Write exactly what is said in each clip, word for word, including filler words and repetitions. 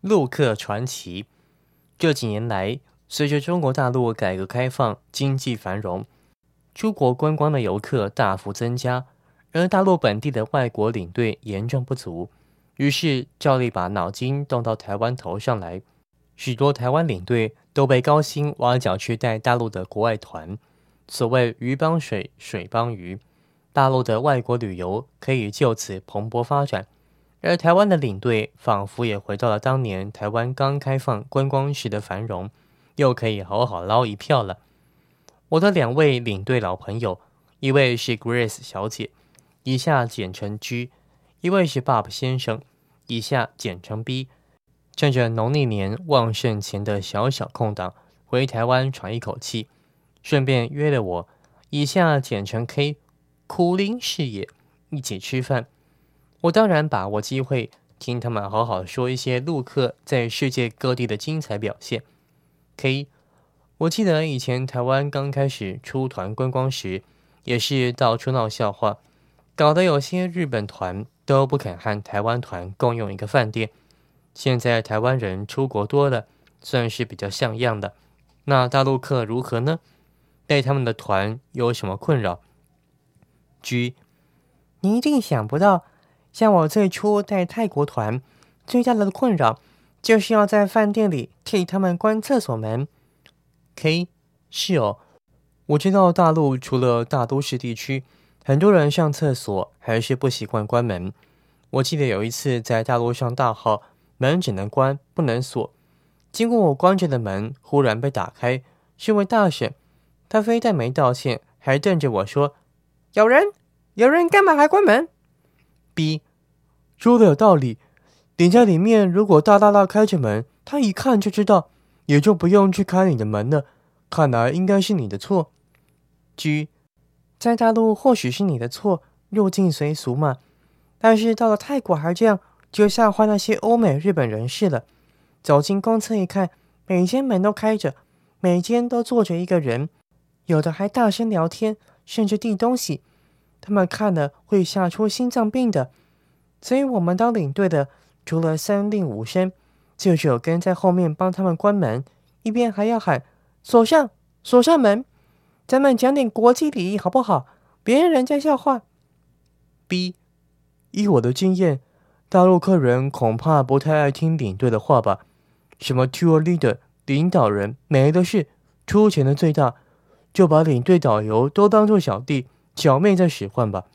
陆客传奇。这几年来，随着中国大陆改革开放、经济繁荣，出国观光的游客大幅增加，而大陆本地的外国领队严重不足，于是照例把脑筋动到台湾头上来。许多台湾领队都被高薪挖角去带大陆的国外团，所谓鱼帮水，水帮鱼，大陆的外国旅游可以就此蓬勃发展。而台湾的领队仿佛也回到了当年台湾刚开放观光时的繁荣，又可以好好捞一票了。我的两位领队老朋友，一位是 Grace 小姐，以下简称 G， 一位是 Bob 先生，以下简称 B， 趁着农历年旺盛前的小小空档，回台湾喘一口气，顺便约了我，以下简称 K， 苦林事业，一起吃饭。我当然把握机会，听他们好好说一些陆客在世界各地的精彩表现。K， 我记得以前台湾刚开始出团观光时，也是到处闹笑话，搞得有些日本团都不肯和台湾团共用一个饭店。现在台湾人出国多了，算是比较像样的。那大陆客如何呢？带他们的团有什么困扰？ G， 你一定想不到，像我最初带泰国团，最大的困扰就是要在饭店里替他们关厕所门。K， 是哦，我知道大陆除了大都市地区，很多人上厕所还是不习惯关门。我记得有一次在大陆上大号，门只能关不能锁，经过我关着的门忽然被打开，是位大婶，她非但没道歉，还瞪着我说：“有人，有人干嘛还关门？” B， 说的有道理，你在里面如果大大大开着门，他一看就知道，也就不用去开你的门了，看来应该是你的错。G， 在大陆或许是你的错，入境随俗嘛，但是到了泰国还这样，就吓坏那些欧美日本人士了。走进公厕一看，每间门都开着，每间都坐着一个人，有的还大声聊天，甚至递东西，他们看了会吓出心脏病的。所以我们当领队的，除了三令五申，就只有跟在后面帮他们关门，一边还要喊锁上锁上门。咱们讲点国际礼仪好不好？别人人家笑话。 B， 依我的经验，大陆客人恐怕不太爱听领队的话吧，什么 tour leader 领导人没的是，出钱的最大，就把领队导游都当作小弟小妹在使唤吧。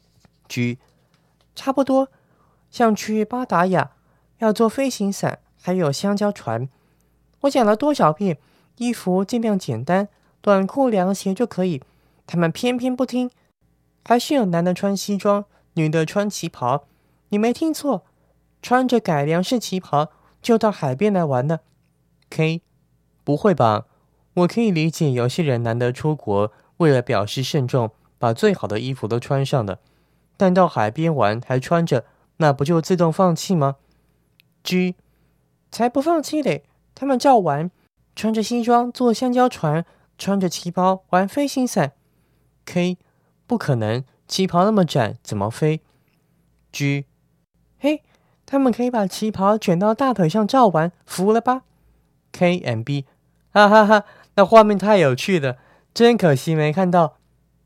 G， 差不多，像去巴达雅要做飞行伞，还有香蕉船。我讲了多少遍，衣服尽量简单，短裤凉鞋就可以，他们偏偏不听，还是有男的穿西装，女的穿旗袍。你没听错，穿着改良式旗袍就到海边来玩了。 K， 不会吧？我可以理解有些人难得出国，为了表示慎重，把最好的衣服都穿上了，但到海边玩还穿着，那不就自动放弃吗？ G， 才不放弃嘞，他们照玩，穿着西装坐香蕉船，穿着旗袍玩飞行伞。 K， 不可能，旗袍那么窄怎么飞？ G， 嘿，他们可以把旗袍卷到大腿上照玩，服了吧？ K and B， 哈哈哈，那画面太有趣了，真可惜没看到。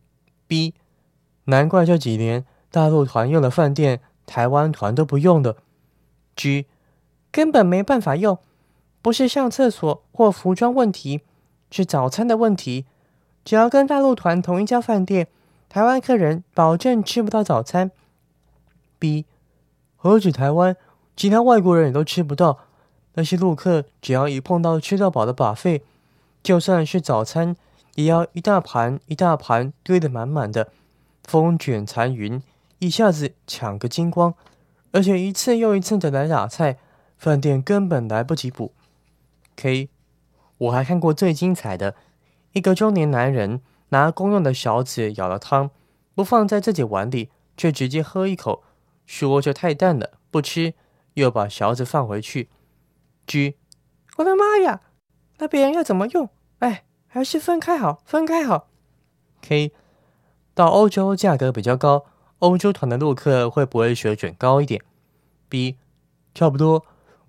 B， 难怪这几年大陆团用的饭店，台湾团都不用的。 G， 根本没办法用，不是上厕所或服装问题，是早餐的问题。只要跟大陆团同一家饭店，台湾客人保证吃不到早餐。 B， 何止台湾，其他外国人也都吃不到。那些陆客只要一碰到吃到饱的 buffet， 就算是早餐，也要一大盘一大盘堆得满满的，风卷残云，一下子抢个精光，而且一次又一次的来打菜，饭店根本来不及补。 K， 我还看过最精彩的，一个中年男人拿公用的勺子舀了汤，不放在自己碗里，却直接喝一口，说这太淡了，不吃，又把勺子放回去。 G， 我的妈呀，那别人要怎么用？哎，还是分开好，分开好。 K， 到欧洲价格比较高，欧洲团的陆客会不会水准高一点？ B， 差不多，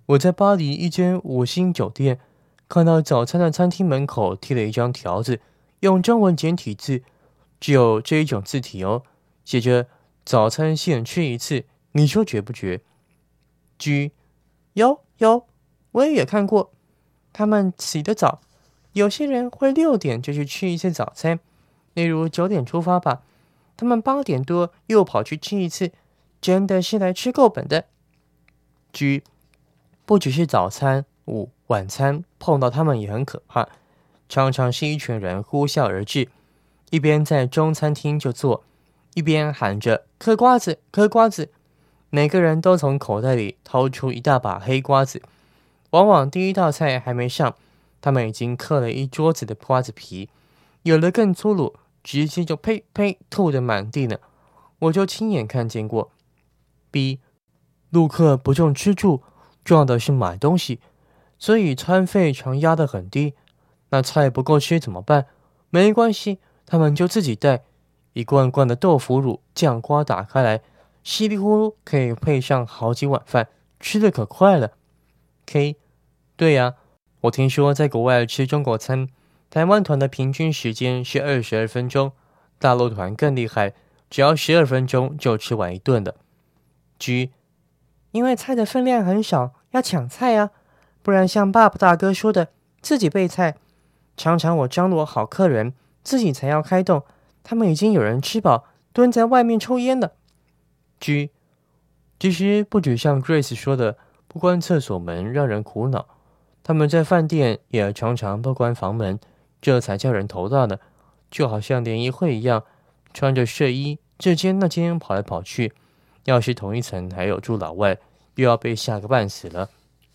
我在巴黎一间五星酒店看到早餐的餐厅门口贴了一张条子，用中文简体字，只有这一种字体哦，写着早餐限吃一次，你说绝不绝？ G 有有，我也看过，他们起得早，有些人会六点就去吃一次早餐，例如九点出发吧，他们八点多又跑去吃一次，真的是来吃够本的。G 不只是早餐、午晚餐碰到他们也很可怕，常常是一群人呼啸而至，一边在中餐厅就坐，一边喊着嗑瓜子嗑瓜子，每个人都从口袋里掏出一大把黑瓜子，往往第一道菜还没上，他们已经嗑了一桌子的瓜子皮，有的更粗鲁，直接就呸呸吐得满地呢，我就亲眼看见过。 B 陆客不重吃住，重要的是买东西，所以餐费常压得很低。那菜不够吃怎么办？没关系，他们就自己带一罐罐的豆腐乳、酱瓜打开来，稀里呼噜可以配上好几碗饭，吃得可快了。 K 对呀、啊，我听说在国外吃中国餐，台湾团的平均时间是二十二分钟，大陆团更厉害，只要十二分钟就吃完一顿的。 G 因为菜的分量很少，要抢菜啊，不然像爸爸大哥说的，自己备菜。常常我张罗好客人，自己才要开动，他们已经有人吃饱，蹲在外面抽烟了。G 其实不只像 Grace 说的不关厕所门让人苦恼，他们在饭店也常常不关房门，这才叫人头大呢。就好像联谊会一样，穿着睡衣这间那间跑来跑去，要是同一层还有住老外，又要被吓个半死了。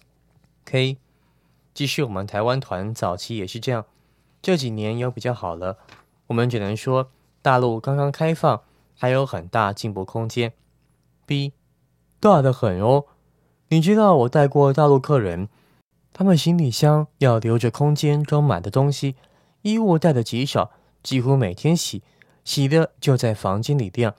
K 即使我们台湾团早期也是这样，这几年有比较好了，我们只能说大陆刚刚开放，还有很大进步空间。 B 大得很哦，你知道我带过大陆客人，他们行李箱要留着空间装满的东西，衣物带的极少，几乎每天洗，洗的就在房间里晾。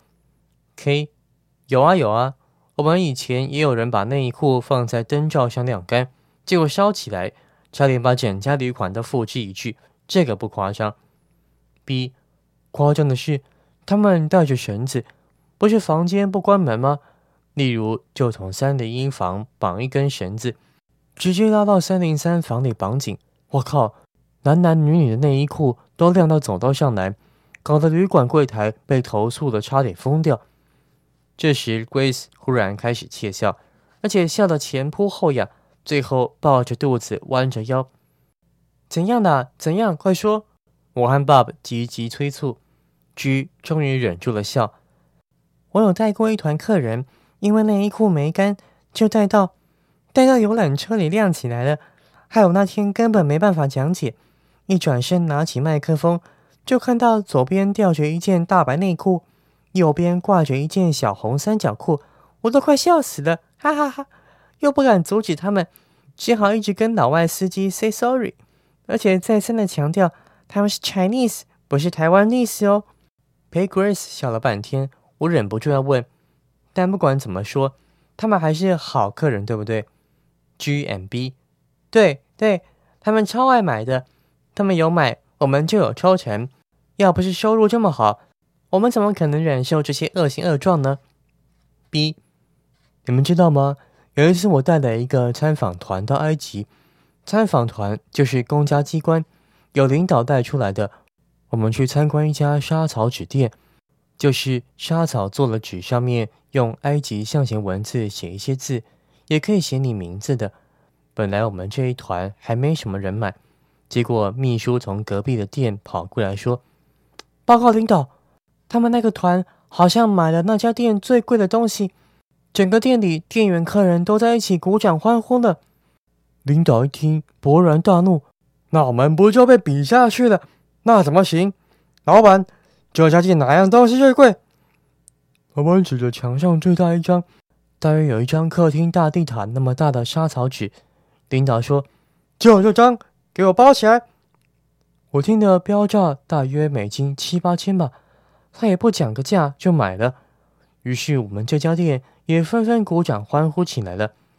K 有啊有啊，我们以前也有人把内衣裤放在灯罩上晾干，结果烧起来，差点把整家旅馆都付之一炬，这个不夸张。 B 夸张的是，他们带着绳子，不是房间不关门吗？例如就从三零一房绑一根绳子，直接拉到三零三房里绑紧。我靠，男男女女的内衣裤都晾到走道上来，搞得旅馆柜台被投诉的差点疯掉。这时 Grace 忽然开始窃笑，而且笑得前扑后仰，最后抱着肚子弯着腰。怎样的？怎样？快说！我和 Bob 急急催促。G 终于忍住了笑。我有带过一团客人，因为内衣裤没干，就带到带到游览车里晾起来了。还有那天根本没办法讲解，一转身拿起麦克风，就看到左边吊着一件大白内裤，右边挂着一件小红三角裤，我都快笑死了，哈哈哈！又不敢阻止他们，只好一直跟老外司机 say sorry， 而且再三的强调他们是 Chinese， 不是台湾 nese 哦。陪 Grace 笑了半天，我忍不住要问，但不管怎么说，他们还是好客人，对不对？ G and B 对对，他们超爱买的，他们有买，我们就有抽成。要不是收入这么好，我们怎么可能忍受这些恶行恶状呢？ B 你们知道吗？有一次我带了一个参访团到埃及，参访团就是公家机关，有领导带出来的。我们去参观一家沙草纸店，就是沙草做了纸，上面用埃及象形文字写一些字，也可以写你名字的。本来我们这一团还没什么人买，结果秘书从隔壁的店跑过来说，报告领导，他们那个团好像买了那家店最贵的东西，整个店里店员客人都在一起鼓掌欢呼了。领导一听勃然大怒，那我们不就被比下去了？那怎么行？老板，这家店哪样东西最贵？老板指着墙上最大一张，大约有一张客厅大地毯那么大的沙草纸。领导说，就这张，给我包起来。我听的标价大约美金七八千吧，他也不讲个价就买了。于是我们这家店也纷纷鼓掌欢呼起来了。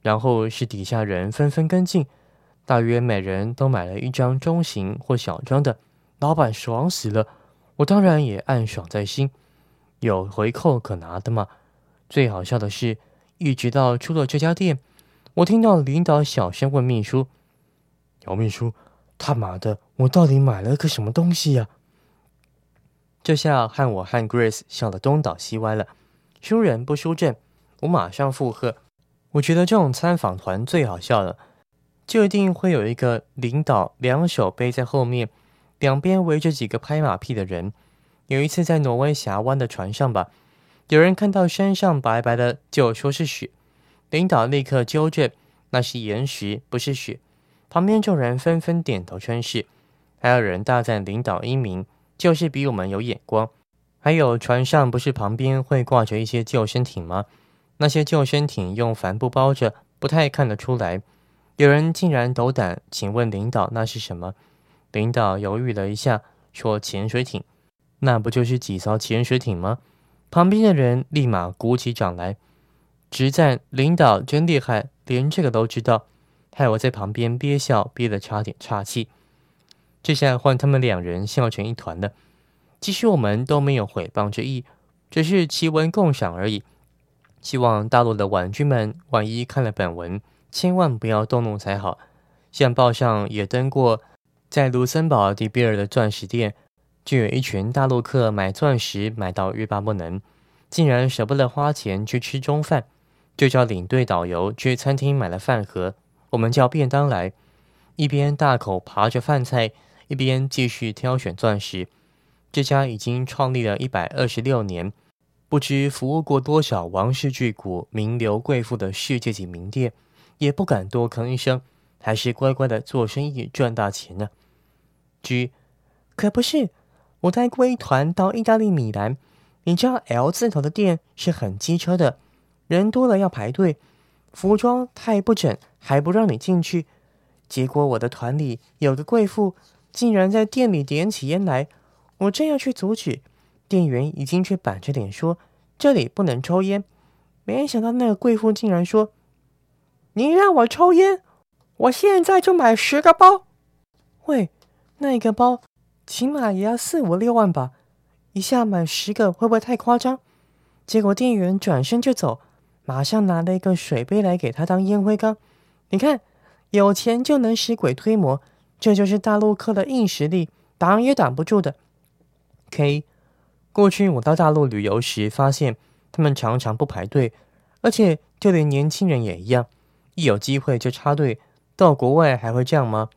然后是底下人纷纷跟进，大约每人都买了一张中型或小张的，老板爽死了，我当然也暗爽在心，有回扣可拿的嘛。最好笑的是，一直到出了这家店，我听到领导小声问秘书：“姚秘书，他妈的，我到底买了个什么东西呀？”这下和我和 Grace 笑得东倒西歪了，输人不输阵，我马上附和：“我觉得这种参访团最好笑了，就一定会有一个领导两手背在后面，两边围着几个拍马屁的人。有一次在挪威峡湾的船上吧，有人看到山上白白的就说是雪，领导立刻纠正，那是岩石，不是雪。旁边众人纷纷点头称是，还有人大赞领导英明，就是比我们有眼光。还有船上不是旁边会挂着一些救生艇吗？那些救生艇用帆布包着，不太看得出来。有人竟然斗胆请问领导那是什么？领导犹豫了一下，说潜水艇。那不就是几艘潜水艇吗？旁边的人立马鼓起掌来，直赞领导真厉害，连这个都知道，害我在旁边憋笑憋得差点岔气。这下换他们两人笑成一团了。其实我们都没有诽谤之意，只是奇闻共赏而已。希望大陆的婉君们万一看了本文，千万不要动怒才好。像报上也登过，在卢森堡迪比尔的钻石店，就有一群大陆客买钻石买到欲罢不能，竟然舍不得花钱去吃中饭，就叫领队导游去餐厅买了饭盒，我们叫便当来，一边大口扒着饭菜，一边继续挑选钻石。这家已经创立了一百二十六年，不知服务过多少王室巨贾、名流贵妇的世界级名店，也不敢多吭一声，还是乖乖的做生意赚大钱呢。G， 可不是，我带过一团到意大利米兰，你知道 L 字头的店是很机车的，人多了要排队，服装太不整还不让你进去。结果我的团里有个贵妇，竟然在店里点起烟来，我正要去阻止，店员已经却板着脸说这里不能抽烟。没想到那个贵妇竟然说：“你让我抽烟，我现在就买十个包。”喂，那一个包起码也要四五六万吧，一下买十个会不会太夸张？结果店员转身就走，马上拿了一个水杯来给他当烟灰缸。你看，有钱就能使鬼推磨，这就是大陆客的硬实力，挡也挡不住的。K， 过去我到大陆旅游时发现，他们常常不排队，而且就连年轻人也一样，一有机会就插队。到国外还会这样吗？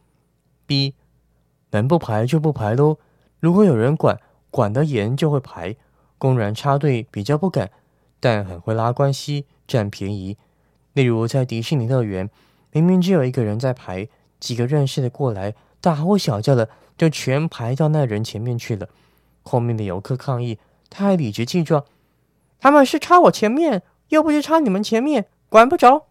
B， 能不排就不排咯，如果有人管，管得严就会排。公然插队比较不敢，但很会拉关系，占便宜。例如在迪士尼乐园，明明只有一个人在排，几个认识的过来，大呼小叫的，就全排到那人前面去了。后面的游客抗议，他还理直气壮：“他们是插我前面，又不是插你们前面，管不着。”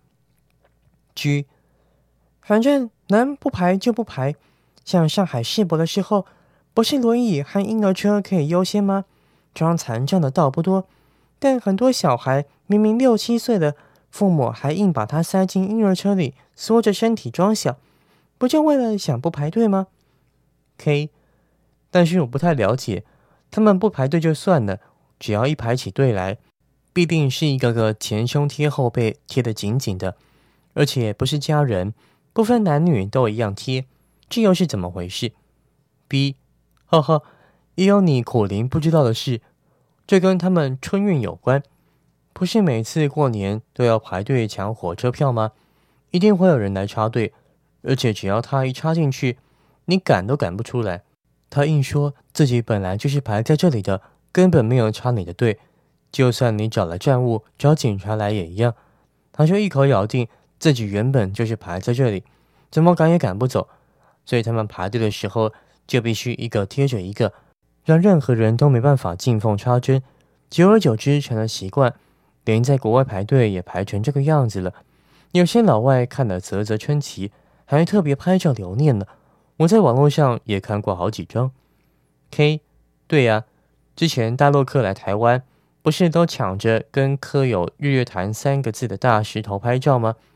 G， 反正能不排就不排。像上海世博的时候，不是轮椅和婴儿车可以优先吗？装残障的倒不多，但很多小孩明明六七岁了，父母还硬把他塞进婴儿车里，缩着身体装小，不就为了想不排队吗？ K， 但是我不太了解，他们不排队就算了，只要一排起队来，必定是一个个前胸贴后背贴得紧紧的，而且不是家人，不分男女都一样贴，这又是怎么回事？ B， 哈哈，也有你苦灵不知道的事，这跟他们春运有关。不是每次过年都要排队抢火车票吗？一定会有人来插队，而且只要他一插进去，你赶都赶不出来。他硬说自己本来就是排在这里的，根本没有插你的队，就算你找了站务，找警察来也一样。他就一口咬定自己原本就是排在这里，怎么赶也赶不走。所以他们排队的时候就必须一个贴着一个，让任何人都没办法进缝插针。久而久之成了习惯，连在国外排队也排成这个样子了。有些老外看了啧啧称奇，还特别拍照留念呢。我在网络上也看过好几张。 K， 对呀、啊，之前大陆客来台湾，不是都抢着跟刻有日月潭三个字的大石头拍照吗？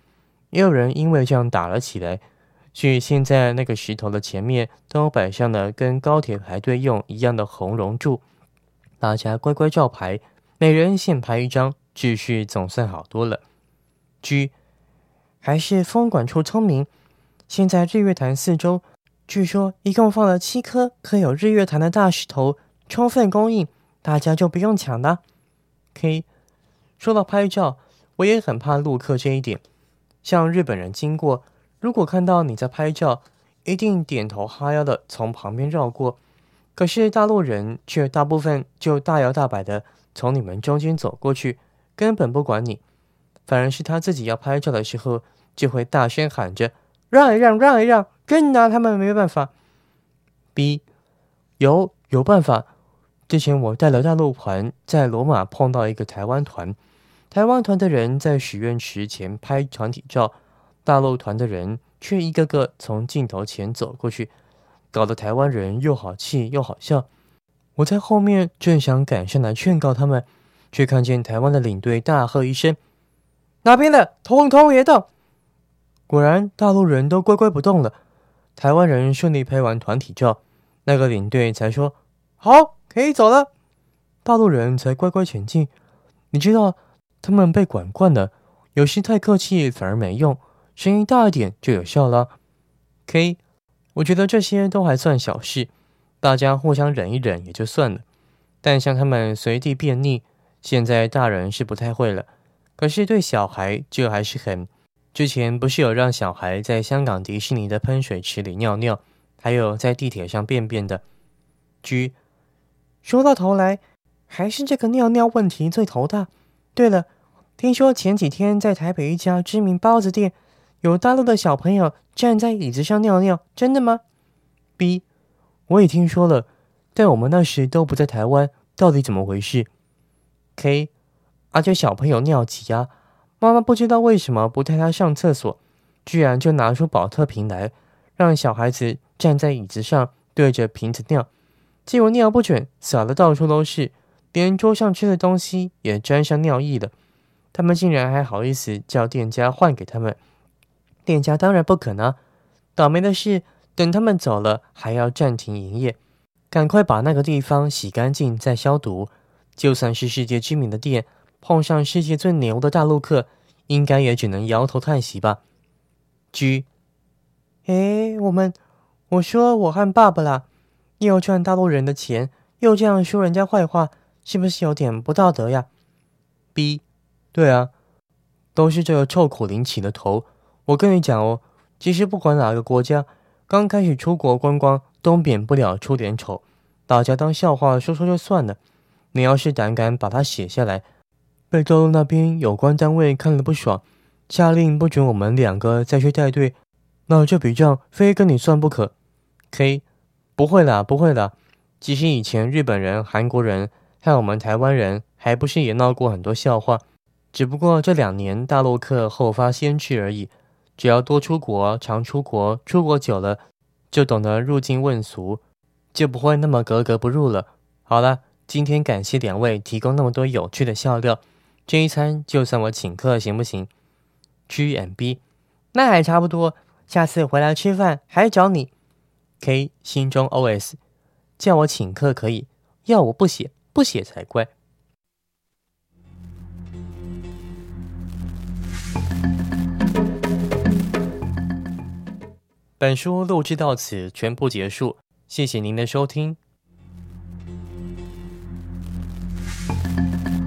也有人因为这样打了起来，所以现在那个石头的前面都摆上了跟高铁排队用一样的红龙柱，大家乖乖照牌，每人现拍一张，秩序总算好多了。G， 还是风管处聪明，现在日月潭四周据说一共放了七颗刻有日月潭的大石头，充分供应，大家就不用抢了。K， 说到拍照，我也很怕陆客这一点。像日本人经过，如果看到你在拍照，一定点头哈腰的从旁边绕过。可是大陆人却大部分就大摇大摆的从你们中间走过去，根本不管你。反而是他自己要拍照的时候，就会大声喊着让一让，让一让，真拿他们没办法。B， 有有办法。之前我带了大陆团在罗马碰到一个台湾团，台湾团的人在许愿池前拍团体照，大陆团的人却一个个从镜头前走过去，搞得台湾人又好气又好笑。我在后面正想赶上来劝告他们，却看见台湾的领队大喝一声：哪边的统统也动！果然大陆人都乖乖不动了。台湾人顺利拍完团体照，那个领队才说好，可以走了。大陆人才乖乖前进。你知道他们被管惯了，有时太客气反而没用，声音大一点就有效了。 K， 我觉得这些都还算小事，大家互相忍一忍也就算了，但像他们随地便溺，现在大人是不太会了，可是对小孩就还是很。之前不是有让小孩在香港迪士尼的喷水池里尿尿，还有在地铁上便便的。 G， 说到头来还是这个尿尿问题最头大。对了，听说前几天在台北一家知名包子店，有大陆的小朋友站在椅子上尿尿，真的吗？ B， 我也听说了，但我们那时都不在台湾，到底怎么回事？ K， 而且小朋友尿急啊，妈妈不知道为什么不带他上厕所，居然就拿出保特瓶来，让小孩子站在椅子上对着瓶子尿，结果尿不准，洒得到处都是，连桌上吃的东西也沾上尿液了。他们竟然还好意思叫店家换给他们，店家当然不肯啊。倒霉的是，等他们走了还要暂停营业，赶快把那个地方洗干净再消毒。就算是世界知名的店，碰上世界最牛的大陆客，应该也只能摇头叹息吧。 G， 诶，我们我说我和爸爸啦，又赚大陆人的钱，又这样说人家坏话，是不是有点不道德呀？ B， 对啊，都是这个臭苦灵起的头。我跟你讲哦，其实不管哪个国家，刚开始出国观光都免不了出点丑，大家当笑话说说就算了，你要是胆敢把它写下来，被大陆那边有关单位看了不爽，下令不准我们两个再去带队，那这笔账非跟你算不可。 K， 不会啦不会啦，其实以前日本人韩国人和我们台湾人还不是也闹过很多笑话，只不过这两年大陆客后发先至而已，只要多出国常出国，出国久了就懂得入境问俗，就不会那么格格不入了。好了，今天感谢两位提供那么多有趣的笑料，这一餐就算我请客行不行？ G and B， 那还差不多，下次回来吃饭还找你。 K 心中 O S， 叫我请客可以，要我不写不写才怪。本书录制到此全部结束，谢谢您的收听。